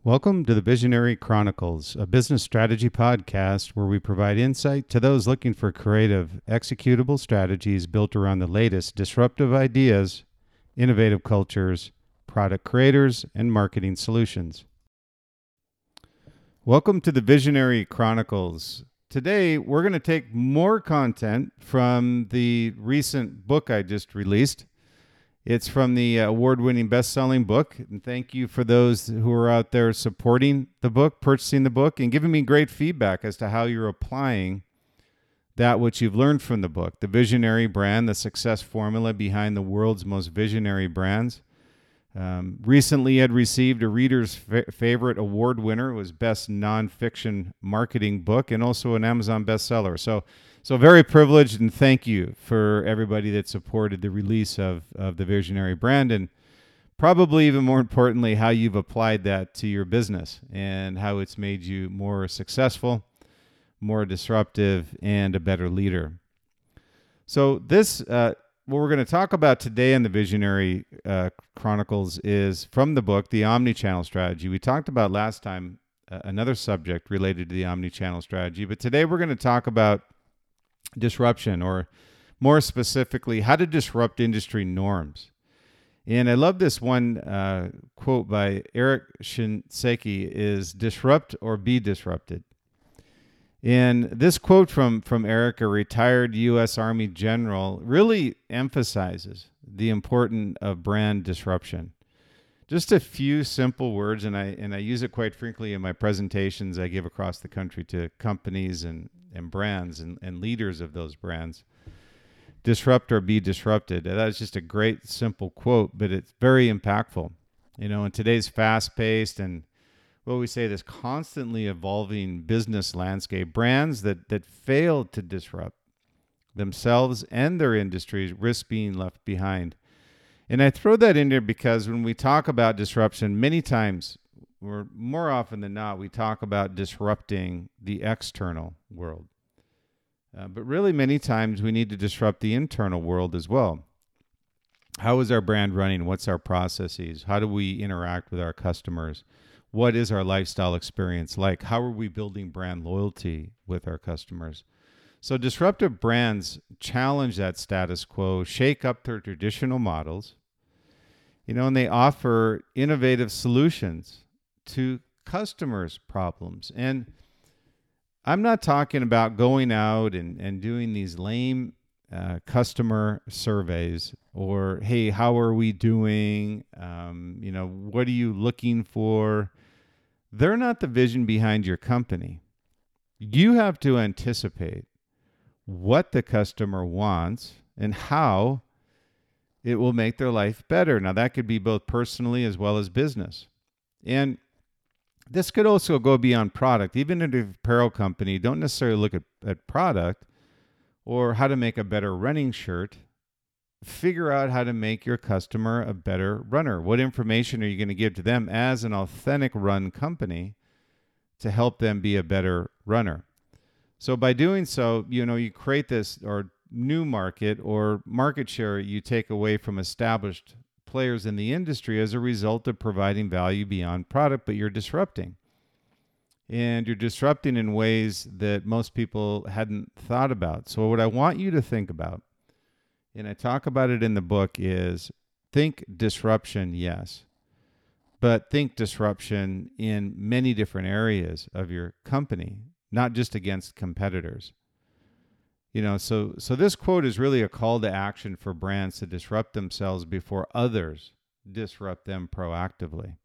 Welcome to the Visionary Chronicles, a business strategy podcast where we provide insight to those looking for creative, executable strategies built around the latest disruptive ideas, innovative cultures, product creators, and marketing solutions. Welcome to the Visionary Chronicles. Today, we're going to take more content from the recent book I just released. It's from the award-winning best-selling book, and thank you for those who are out there supporting the book, purchasing the book, and giving me great feedback as to how you're applying that which you've learned from the book. The Visionary Brand, the success formula behind the world's most visionary brands. Recently had received a reader's favorite award winner. It was Best Nonfiction Marketing Book and also an Amazon bestseller. So very privileged, and thank you for everybody that supported the release of the Visionary Brand, and probably even more importantly, how you've applied that to your business and how it's made you more successful, more disruptive, and a better leader. So this, what we're going to talk about today in the Visionary Chronicles is from the book, The Omnichannel Strategy. We talked about last time another subject related to the omnichannel strategy, but today we're going to talk about disruption, or more specifically, how to disrupt industry norms. And I love this one quote by Eric Shinseki is disrupt or be disrupted. And this quote from Eric, a retired U.S. Army general, really emphasizes the importance of brand disruption. Just a few simple words, and I use it quite frequently in my presentations I give across the country to companies and brands and leaders of those brands. Disrupt or be disrupted. That's just a great, simple quote, but it's very impactful. You know, in today's fast-paced and what we say, this constantly evolving business landscape, brands that fail to disrupt themselves and their industries risk being left behind. And I throw that in there because when we talk about disruption, many times, or more often than not, we talk about disrupting the external world. But really, many times, we need to disrupt the internal world as well. How is our brand running? What's our processes? How do we interact with our customers? What is our lifestyle experience like? How are we building brand loyalty with our customers? So disruptive brands challenge that status quo, shake up their traditional models, and they offer innovative solutions to customers' problems. And I'm not talking about going out and doing these lame customer surveys or, hey, how are we doing? What are you looking for? They're not the vision behind your company. You have to anticipate what the customer wants and how it will make their life better. Now, that could be both personally as well as business. And this could also go beyond product. Even if an apparel company, don't necessarily look at product or how to make a better running shirt. Figure out how to make your customer a better runner. What information are you going to give to them as an authentic run company to help them be a better runner? So by doing so, you create this or new market or market share you take away from established players in the industry as a result of providing value beyond product, but you're disrupting. And you're disrupting in ways that most people hadn't thought about. So what I want you to think about, and I talk about it in the book, is think disruption, yes, but think disruption in many different areas of your company, not just against competitors. So this quote is really a call to action for brands to disrupt themselves before others disrupt them proactively.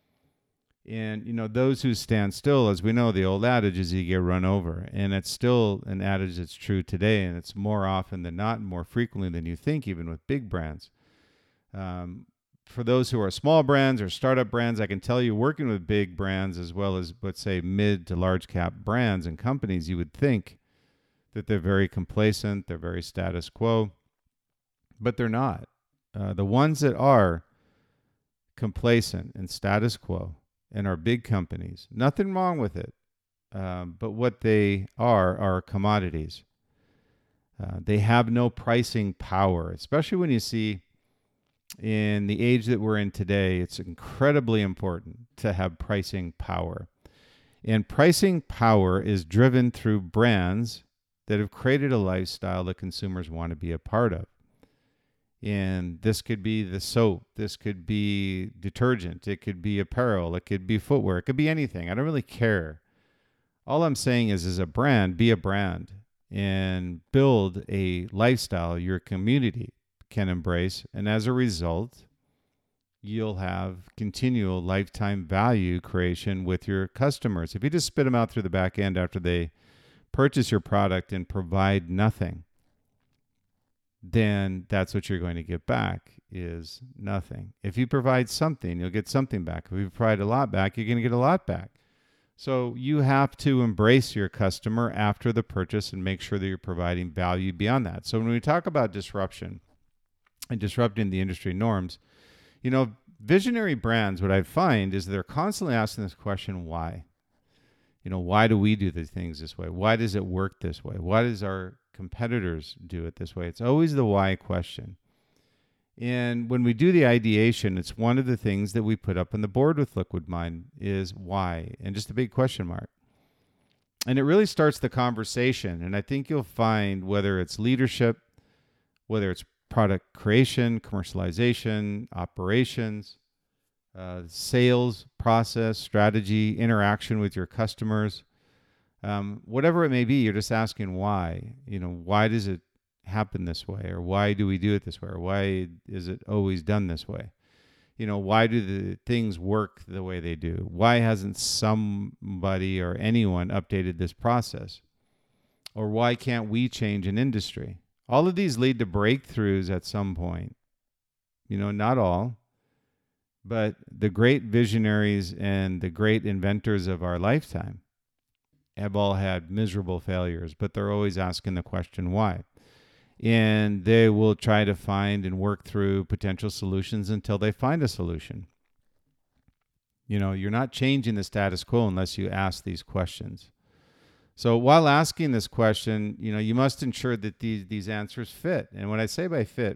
And, those who stand still, as we know, the old adage is you get run over. And it's still an adage that's true today. And it's more often than not, and more frequently than you think, even with big brands. For those who are small brands or startup brands, I can tell you, working with big brands as well as, let's say, mid to large cap brands and companies, you would think that they're very complacent, they're very status quo, but they're not. The ones that are complacent and status quo and are big companies, nothing wrong with it, but what they are commodities. They have no pricing power, especially when you see In the age that we're in today, it's incredibly important to have pricing power. And pricing power is driven through brands that have created a lifestyle that consumers want to be a part of. And this could be the soap, this could be detergent, it could be apparel, it could be footwear, it could be anything. I don't really care. All I'm saying is, as a brand, be a brand and build a lifestyle your community can embrace. And as a result, you'll have continual lifetime value creation with your customers. If you just spit them out through the back end after they purchase your product and provide nothing, then that's what you're going to get back is nothing. If you provide something, you'll get something back. If you provide a lot back, you're going to get a lot back. So you have to embrace your customer after the purchase and make sure that you're providing value beyond that. So when we talk about disruption and disrupting the industry norms, visionary brands, what I find is they're constantly asking this question, why? Why do we do these things this way? Why does it work this way? Why does our competitors do it this way? It's always the why question. And when we do the ideation, it's one of the things that we put up on the board with Liquid Mind is why, and just a big question mark. And it really starts the conversation. And I think you'll find whether it's leadership, whether it's product creation, commercialization, operations, sales process, strategy, interaction with your customers, whatever it may be, you're just asking why. Why does it happen this way? Or why do we do it this way? Or why is it always done this way? Why do the things work the way they do? Why hasn't somebody or anyone updated this process? Or why can't we change an industry? All of these lead to breakthroughs at some point. Not all, but the great visionaries and the great inventors of our lifetime have all had miserable failures, but they're always asking the question, why? And they will try to find and work through potential solutions until they find a solution. You're not changing the status quo unless you ask these questions. So while asking this question, you must ensure that these answers fit. And what I say by fit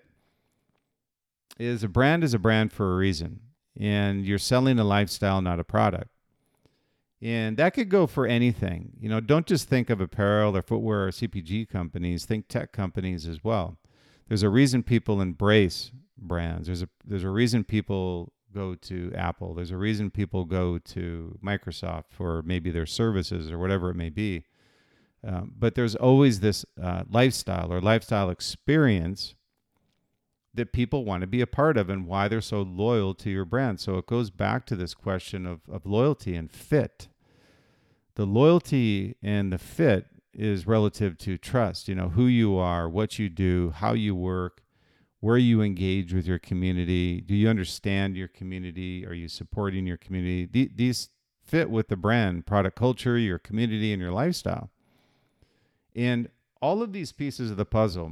is a brand for a reason. And you're selling a lifestyle, not a product. And that could go for anything. Don't just think of apparel or footwear or CPG companies. Think tech companies as well. There's a reason people embrace brands. There's a reason people go to Apple. There's a reason people go to Microsoft for maybe their services or whatever it may be. But there's always this lifestyle or lifestyle experience that people want to be a part of and why they're so loyal to your brand. So it goes back to this question of loyalty and fit. The loyalty and the fit is relative to trust, who you are, what you do, how you work, where you engage with your community. Do you understand your community? Are you supporting your community? These fit with the brand, product culture, your community, and your lifestyle. And all of these pieces of the puzzle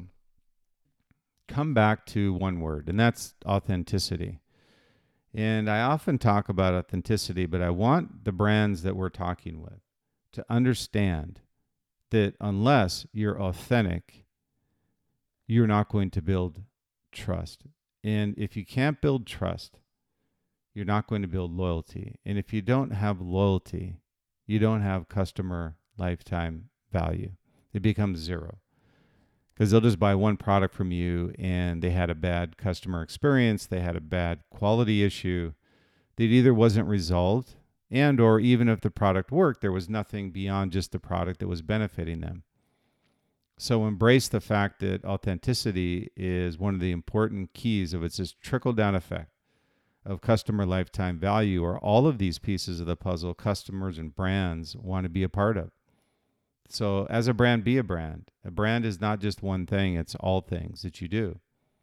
come back to one word, and that's authenticity. And I often talk about authenticity, but I want the brands that we're talking with to understand that unless you're authentic, you're not going to build trust. And if you can't build trust, you're not going to build loyalty. And if you don't have loyalty, you don't have customer lifetime value. It becomes zero. Because they'll just buy one product from you and they had a bad customer experience, they had a bad quality issue that either wasn't resolved and or even if the product worked, there was nothing beyond just the product that was benefiting them. So embrace the fact that authenticity is one of the important keys of it's this trickle-down effect of customer lifetime value, or all of these pieces of the puzzle customers and brands want to be a part of. So as a brand, be a brand. A brand is not just one thing, it's all things that you do.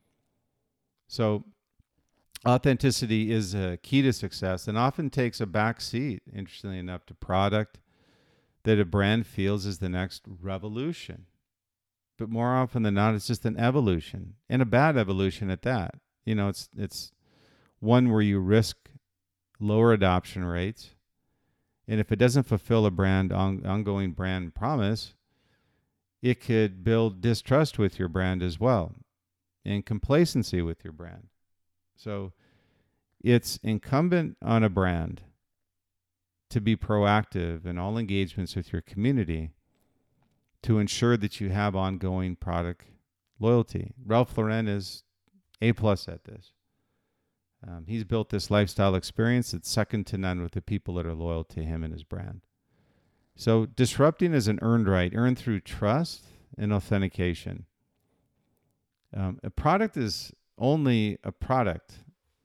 So authenticity is a key to success and often takes a back seat, interestingly enough, to product that a brand feels is the next revolution. But more often than not, it's just an evolution, and a bad evolution at that. It's one where you risk lower adoption rates. And if it doesn't fulfill a ongoing brand promise, it could build distrust with your brand as well and complacency with your brand. So it's incumbent on a brand to be proactive in all engagements with your community to ensure that you have ongoing product loyalty. Ralph Lauren is A+ at this. He's built this lifestyle experience that's second to none with the people that are loyal to him and his brand. So disrupting is an earned right, earned through trust and authentication. A product is only a product,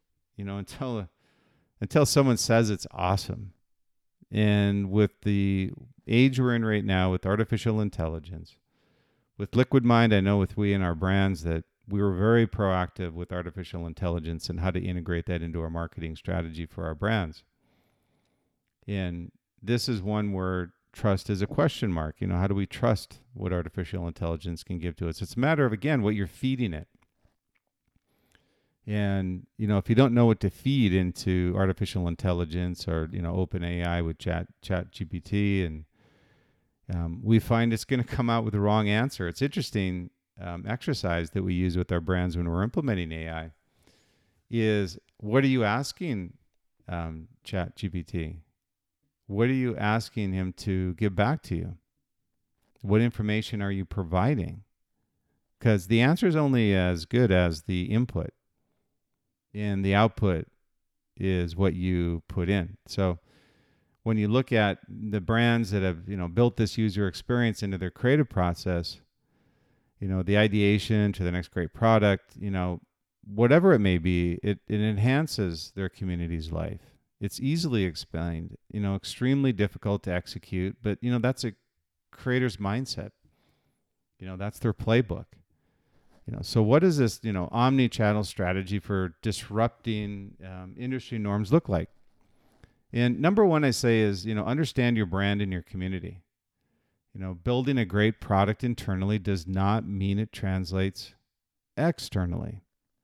until someone says it's awesome. And with the age we're in right now, with artificial intelligence, with Liquid Mind, I know with we and our brands that we were very proactive with artificial intelligence and how to integrate that into our marketing strategy for our brands. And this is one where trust is a question mark. How do we trust what artificial intelligence can give to us? It's a matter of, again, what you're feeding it. And, if you don't know what to feed into artificial intelligence or, OpenAI with ChatGPT, and we find it's going to come out with the wrong answer. It's interesting exercise that we use with our brands when we're implementing AI is, what are you asking ChatGPT? What are you asking him to give back to you? What information are you providing? Because the answer is only as good as the input, and the output is what you put in. So when you look at the brands that have, built this user experience into their creative process, the ideation to the next great product, whatever it may be, it enhances their community's life. It's easily explained, extremely difficult to execute, but, that's a creator's mindset. That's their playbook. So what does this, omni-channel strategy for disrupting industry norms look like? And number one, I say is, understand your brand and your community. Building a great product internally does not mean it translates externally.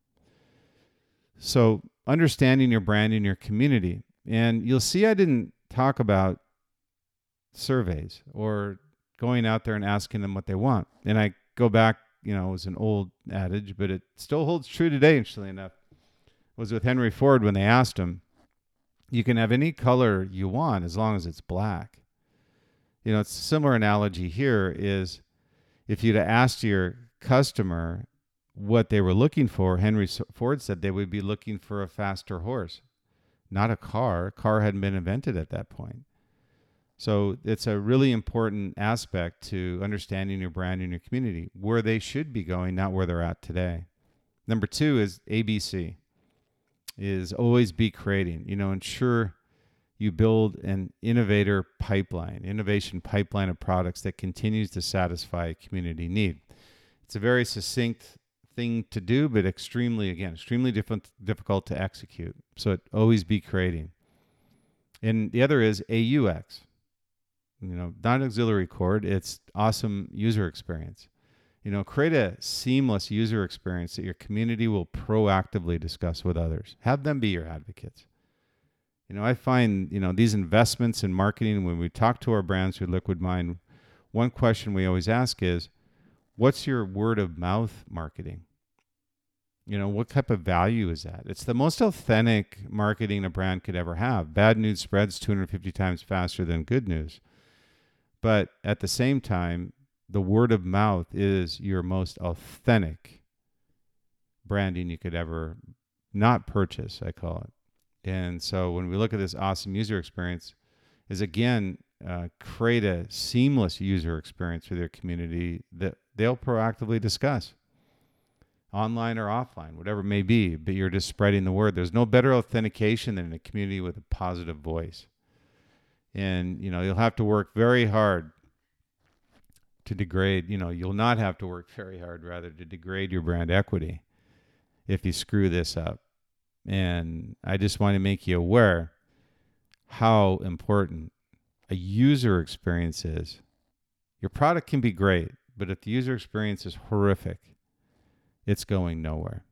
So understanding your brand and your community. And you'll see I didn't talk about surveys or going out there and asking them what they want. And I go back, it was an old adage, but it still holds true today, interestingly enough. It was with Henry Ford when they asked him, you can have any color you want as long as it's black. It's a similar analogy here is if you'd have asked your customer what they were looking for, Henry Ford said they would be looking for a faster horse, not a car. A car hadn't been invented at that point. So it's a really important aspect to understanding your brand and your community, where they should be going, not where they're at today. Number two is ABC, is always be creating. Ensure you build an innovation pipeline of products that continues to satisfy a community need. It's a very succinct thing to do, but extremely difficult to execute. So always be creating. And the other is AUX. Not auxiliary cord, it's awesome user experience. Create a seamless user experience that your community will proactively discuss with others. Have them be your advocates. I find, these investments in marketing, when we talk to our brands through Liquid Mind, one question we always ask is, what's your word of mouth marketing? What type of value is that? It's the most authentic marketing a brand could ever have. Bad news spreads 250 times faster than good news. But at the same time, the word of mouth is your most authentic branding you could ever not purchase, I call it. And so when we look at this awesome user experience, is again, create a seamless user experience for their community that they'll proactively discuss, online or offline, whatever it may be, but you're just spreading the word. There's no better authentication than a community with a positive voice. And, you'll have to work very hard to degrade, you'll not have to work very hard, rather, to degrade your brand equity if you screw this up. And I just want to make you aware how important a user experience is. Your product can be great, but if the user experience is horrific, it's going nowhere.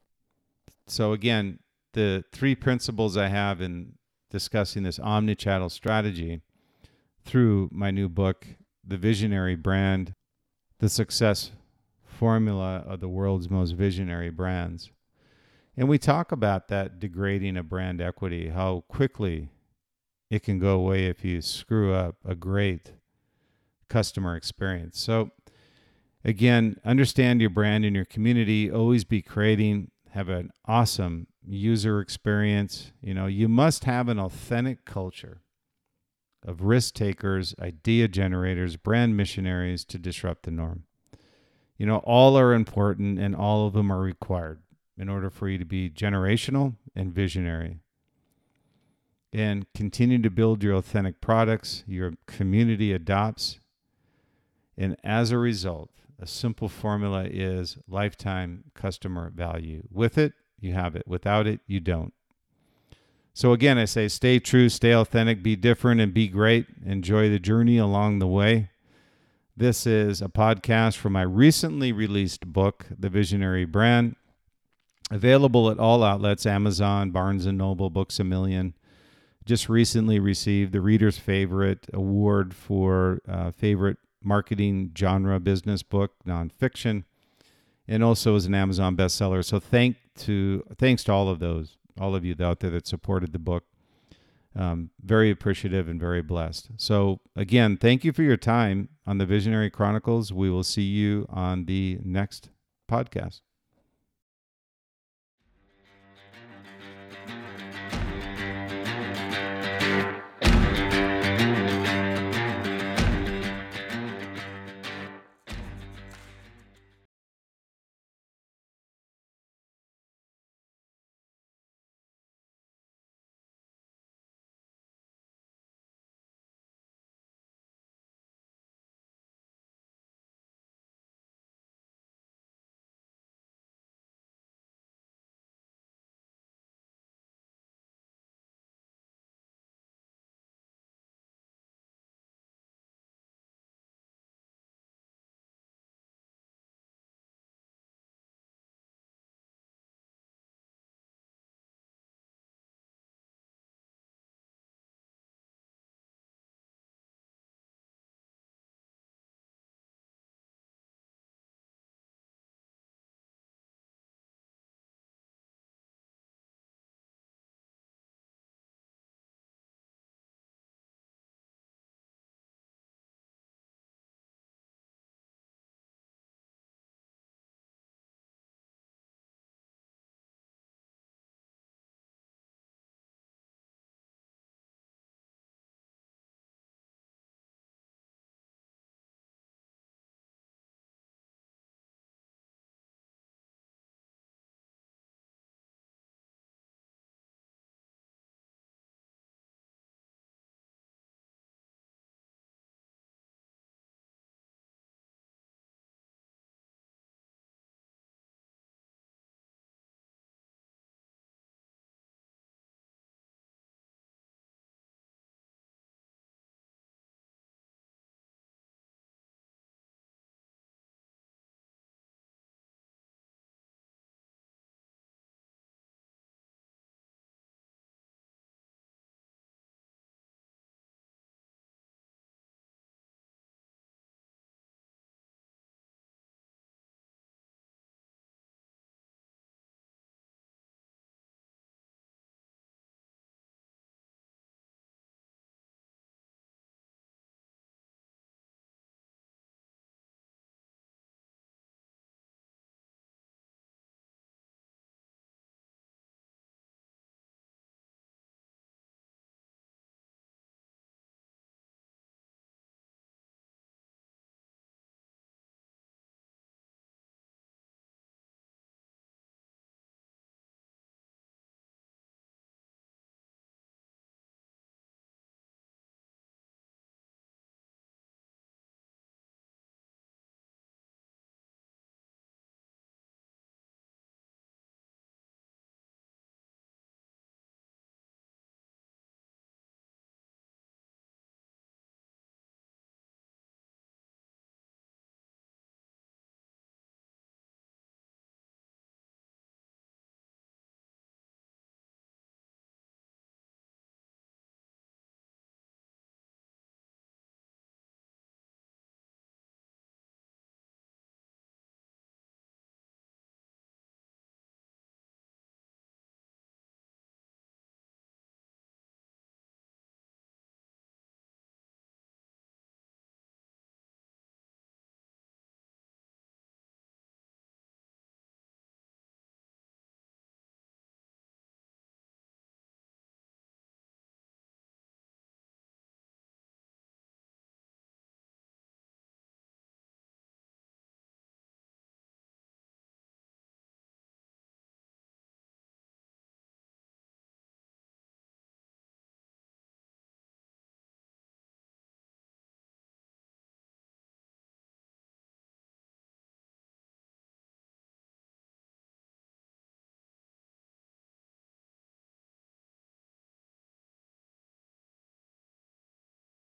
So again, the three principles I have in discussing this omnichannel strategy through my new book, The Visionary Brand, the Success Formula of the World's Most Visionary Brands. And we talk about that degrading of brand equity, how quickly it can go away if you screw up a great customer experience. So again, understand your brand and your community. Always be creating, have an awesome user experience. You must have an authentic culture of risk takers, idea generators, brand missionaries to disrupt the norm. All are important and all of them are required in order for you to be generational and visionary. And continue to build your authentic products, your community adopts. And as a result, a simple formula is lifetime customer value. With it, you have it. Without it, you don't. So again, I say stay true, stay authentic, be different, and be great. Enjoy the journey along the way. This is a podcast from my recently released book, The Visionary Brand, available at all outlets, Amazon, Barnes & Noble, Books A Million. Just recently received the Reader's Favorite Award for favorite marketing genre business book, nonfiction, and also is an Amazon bestseller. So thanks to all of you out there that supported the book. Very appreciative and very blessed. So again, thank you for your time on the Visionary Chronicles. We will see you on the next podcast.